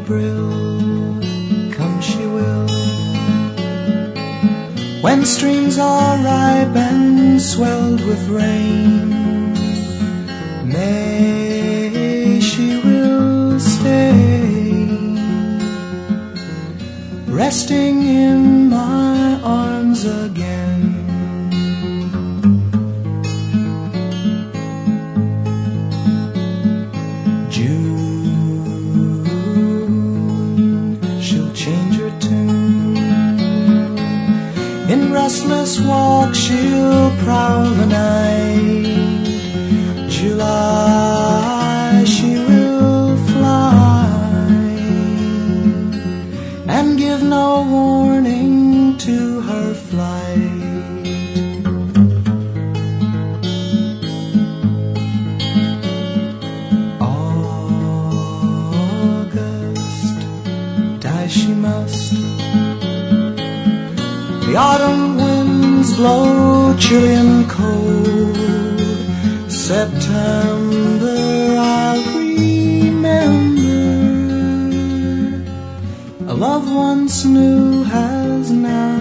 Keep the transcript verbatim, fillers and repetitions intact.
April, come she will. When streams are ripe and swelled with rain, May she will stay, resting in my arms again. June, she'll change her tune. In restless walk she'll prowl the night. July, she will fly and give no warning to her flight. August, die she must. The autumn winds blow chilly and cold. September I'll remember. A love once new has now